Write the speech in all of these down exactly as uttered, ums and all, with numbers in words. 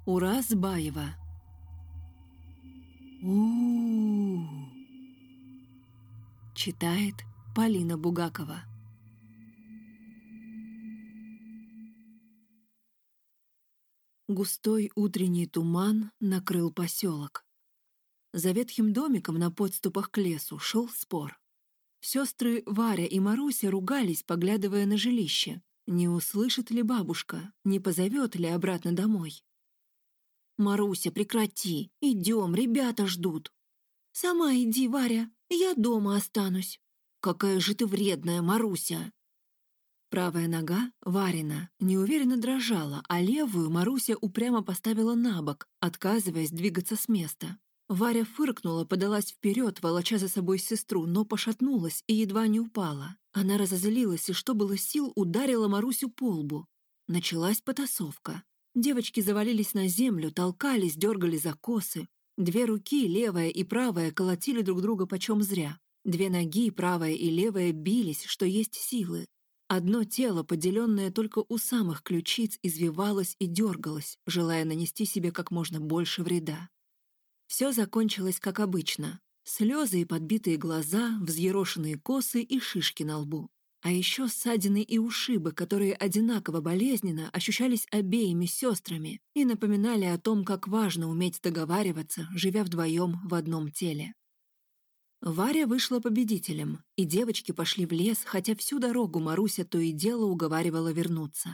Уразбаева. у Читает Полина Бугакова. Густой утренний туман накрыл поселок. За ветхим домиком на подступах к лесу шел спор. Сестры Варя и Маруся ругались, поглядывая на жилище. Не услышит ли бабушка, не позовет ли обратно домой? «Маруся, прекрати! Идем, ребята ждут!» «Сама иди, Варя, я дома останусь!» «Какая же ты вредная, Маруся!» Правая нога, Варина, неуверенно дрожала, а левую Маруся упрямо поставила на бок, отказываясь двигаться с места. Варя фыркнула, подалась вперед, волоча за собой сестру, но пошатнулась и едва не упала. Она разозлилась и, что было сил, ударила Марусю по лбу. Началась потасовка. Девочки завалились на землю, толкались, дергали за косы. Две руки, левая и правая, колотили друг друга почем зря. Две ноги, правая и левая, бились, что есть силы. Одно тело, поделенное только у самых ключиц, извивалось и дергалось, желая нанести себе как можно больше вреда. Все закончилось как обычно. Слезы и подбитые глаза, взъерошенные косы и шишки на лбу. А еще ссадины и ушибы, которые одинаково болезненно ощущались обеими сестрами и напоминали о том, как важно уметь договариваться, живя вдвоем в одном теле. Варя вышла победителем, и девочки пошли в лес, хотя всю дорогу Маруся то и дело уговаривала вернуться.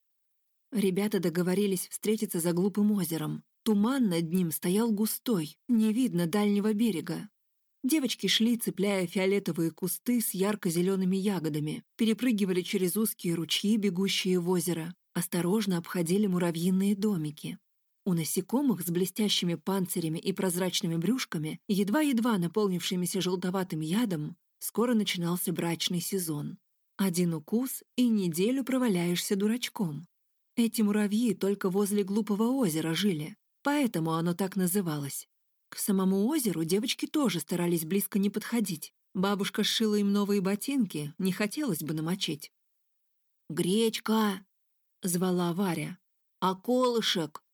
Ребята договорились встретиться за глупым озером. Туман над ним стоял густой, не видно дальнего берега. Девочки шли, цепляя фиолетовые кусты с ярко-зелеными ягодами, перепрыгивали через узкие ручьи, бегущие в озеро, осторожно обходили муравьиные домики. У насекомых с блестящими панцирями и прозрачными брюшками, едва-едва наполнившимися желтоватым ядом, скоро начинался брачный сезон. Один укус — и неделю проваляешься дурачком. Эти муравьи только возле глупого озера жили, поэтому оно так называлось. К самому озеру девочки тоже старались близко не подходить. Бабушка сшила им новые ботинки, не хотелось бы намочить. «Гречка!» — звала Варя. «Околышек!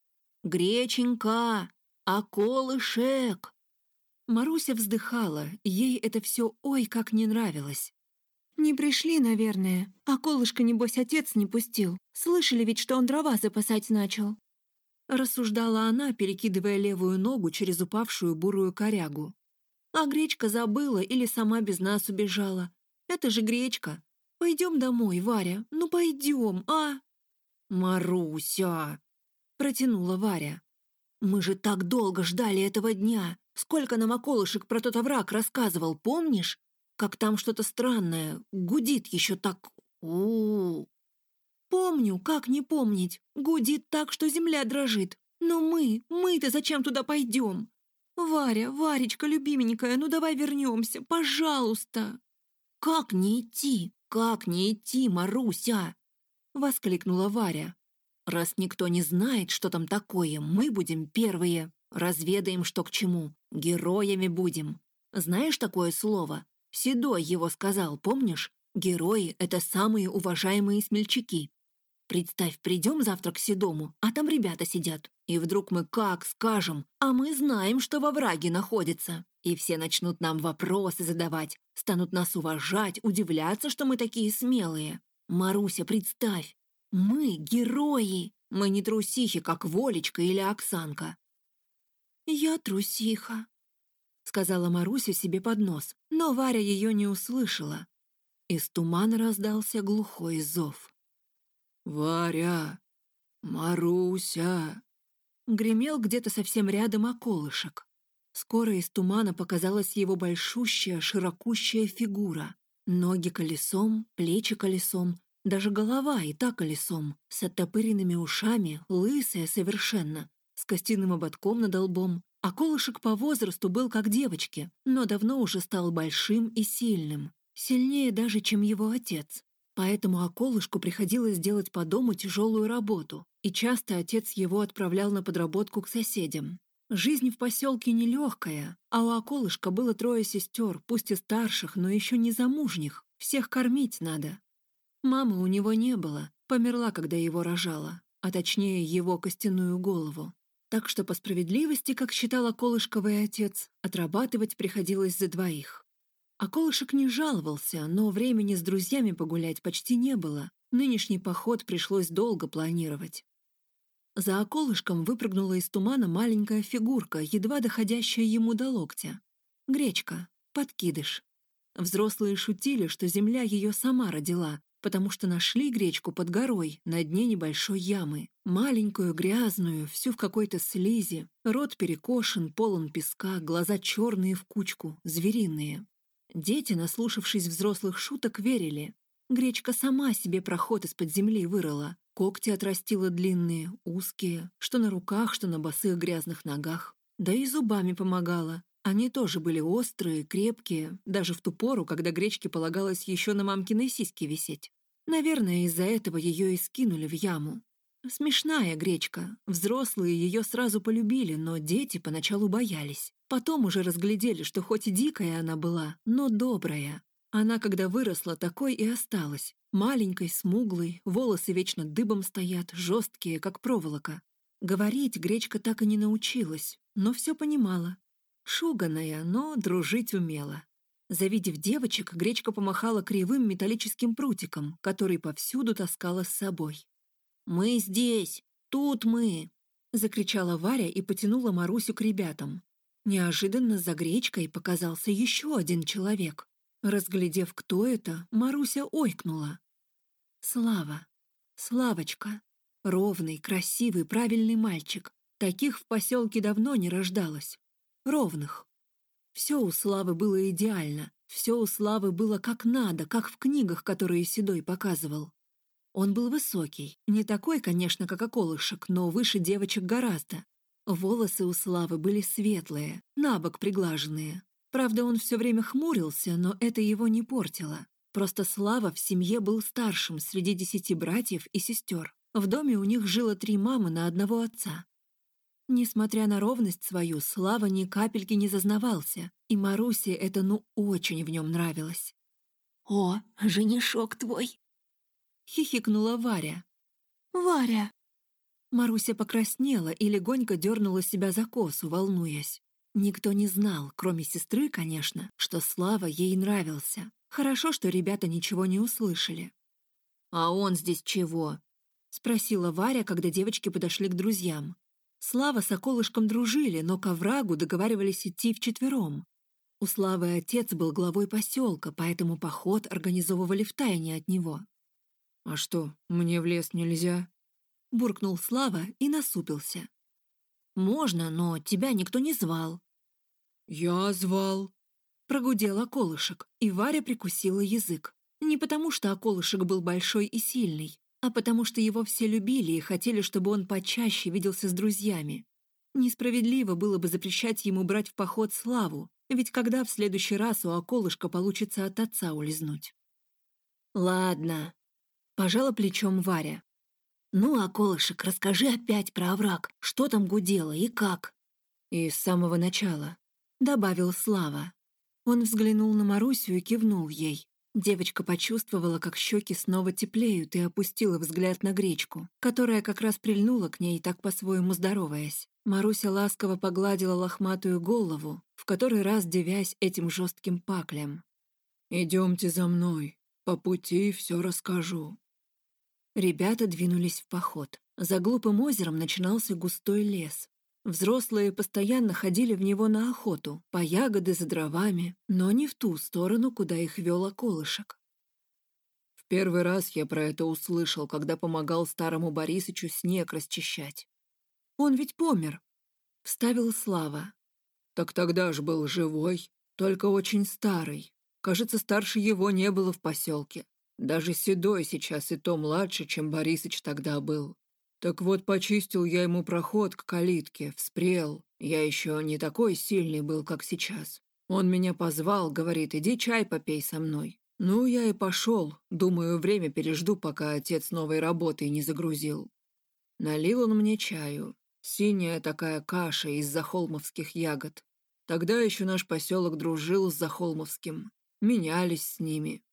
Греченька! Околышек!» Маруся вздыхала, ей это все ой как не нравилось. «Не пришли, наверное. Околышка, небось, отец не пустил. Слышали ведь, что он дрова запасать начал?» Рассуждала она, перекидывая левую ногу через упавшую бурую корягу. «А Гречка забыла или сама без нас убежала. Это же Гречка. Пойдем домой, Варя, ну пойдем, а?» «Маруся!» — протянула Варя. «Мы же так долго ждали этого дня. Сколько нам околышек про тот овраг рассказывал, помнишь? Как там что-то странное, гудит еще так... у-у-у!» «Помню, как не помнить. Гудит так, что земля дрожит. Но мы, мы-то зачем туда пойдем? Варя, Варечка, любименькая, ну давай вернемся, пожалуйста!» «Как не идти? Как не идти, Маруся?» — воскликнула Варя. «Раз никто не знает, что там такое, мы будем первые. Разведаем, что к чему. Героями будем. Знаешь такое слово? Седой его сказал, помнишь? Герои — это самые уважаемые смельчаки. Представь, придем завтра к Седому, а там ребята сидят. И вдруг мы как скажем, а мы знаем, что во враге находится. И все начнут нам вопросы задавать, станут нас уважать, удивляться, что мы такие смелые. Маруся, представь, мы герои, мы не трусихи, как Волечка или Оксанка». «Я трусиха», — сказала Маруся себе под нос, но Варя ее не услышала. Из тумана раздался глухой зов. «Варя! Маруся!» Гремел где-то совсем рядом околышек. Скоро из тумана показалась его большущая, широкущая фигура. Ноги колесом, плечи колесом, даже голова и та колесом, с оттопыренными ушами, лысая совершенно, с костяным ободком над лбом. Околышек по возрасту был как девочки, но давно уже стал большим и сильным, сильнее даже, чем его отец. Поэтому околышку приходилось делать по дому тяжелую работу, и часто отец его отправлял на подработку к соседям. Жизнь в поселке нелегкая, а у околышка было трое сестер, пусть и старших, но еще не замужних, всех кормить надо. Мамы у него не было, померла, когда его рожала, а точнее его костяную голову. Так что по справедливости, как считал Околышковый отец, отрабатывать приходилось за двоих. Околышек не жаловался, но времени с друзьями погулять почти не было. Нынешний поход пришлось долго планировать. За околышком выпрыгнула из тумана маленькая фигурка, едва доходящая ему до локтя. Гречка, подкидыш. Взрослые шутили, что земля ее сама родила, потому что нашли гречку под горой, на дне небольшой ямы. Маленькую, грязную, всю в какой-то слизи, рот перекошен, полон песка, глаза черные в кучку, звериные. Дети, наслушавшись взрослых шуток, верили. Гречка сама себе проход из-под земли вырыла. Когти отрастила длинные, узкие, что на руках, что на босых грязных ногах. Да и зубами помогала. Они тоже были острые, крепкие, даже в ту пору, когда гречке полагалось еще на мамкиной сиське висеть. Наверное, из-за этого ее и скинули в яму. Смешная гречка. Взрослые ее сразу полюбили, но дети поначалу боялись. Потом уже разглядели, что хоть и дикая она была, но добрая. Она, когда выросла, такой и осталась. Маленькой, смуглой, волосы вечно дыбом стоят, жесткие, как проволока. Говорить гречка так и не научилась, но все понимала. Шуганая, но дружить умела. Завидев девочек, гречка помахала кривым металлическим прутиком, который повсюду таскала с собой. «Мы здесь! Тут мы!» — закричала Варя и потянула Марусю к ребятам. Неожиданно за гречкой показался еще один человек. Разглядев, кто это, Маруся ойкнула. Слава. Славочка. Ровный, красивый, правильный мальчик. Таких в поселке давно не рождалось. Ровных. Все у Славы было идеально. Все у Славы было как надо, как в книгах, которые Седой показывал. Он был высокий. Не такой, конечно, как Околышек, но выше девочек гораздо. Волосы у Славы были светлые, набок приглаженные. Правда, он все время хмурился, но это его не портило. Просто Слава в семье был старшим среди десяти братьев и сестер. В доме у них жило три мамы на одного отца. Несмотря на ровность свою, Слава ни капельки не зазнавался, и Марусе это ну очень в нем нравилось. «О, женишок твой!» — хихикнула Варя. «Варя!» Маруся покраснела и легонько дернула себя за косу, волнуясь. Никто не знал, кроме сестры, конечно, что Слава ей нравился. Хорошо, что ребята ничего не услышали. «А он здесь чего?» — спросила Варя, когда девочки подошли к друзьям. Слава с Околышком дружили, но к оврагу договаривались идти вчетвером. У Славы отец был главой поселка, поэтому поход организовывали втайне от него. «А что, мне в лес нельзя?» — буркнул Слава и насупился. «Можно, но тебя никто не звал». «Я звал», — прогудел Околышек, и Варя прикусила язык. Не потому, что Околышек был большой и сильный, а потому что его все любили и хотели, чтобы он почаще виделся с друзьями. Несправедливо было бы запрещать ему брать в поход Славу, ведь когда в следующий раз у Околышка получится от отца улизнуть? «Ладно», — пожала плечом Варя. «Ну, Околышек, расскажи опять про овраг, что там гудело и как?» «И с самого начала», — добавил Слава. Он взглянул на Марусю и кивнул ей. Девочка почувствовала, как щеки снова теплеют, и опустила взгляд на гречку, которая как раз прильнула к ней, так по-своему здороваясь. Маруся ласково погладила лохматую голову, в который раз девясь этим жестким паклям. «Идемте за мной, по пути все расскажу». Ребята двинулись в поход. За глупым озером начинался густой лес. Взрослые постоянно ходили в него на охоту, по ягоды за дровами, но не в ту сторону, куда их вел Околышек. В первый раз я про это услышал, когда помогал старому Борисычу снег расчищать. «Он ведь помер», — вставил Слава. «Так тогда ж был живой, только очень старый. Кажется, старше его не было в поселке. Даже Седой сейчас и то младше, чем Борисыч тогда был. Так вот, почистил я ему проход к калитке, вспрел. Я еще не такой сильный был, как сейчас. Он меня позвал, говорит, иди чай попей со мной. Ну, я и пошел. Думаю, время пережду, пока отец новой работой не загрузил. Налил он мне чаю. Синяя такая каша из захолмовских ягод. Тогда еще наш поселок дружил с Захолмовским. Менялись с ними.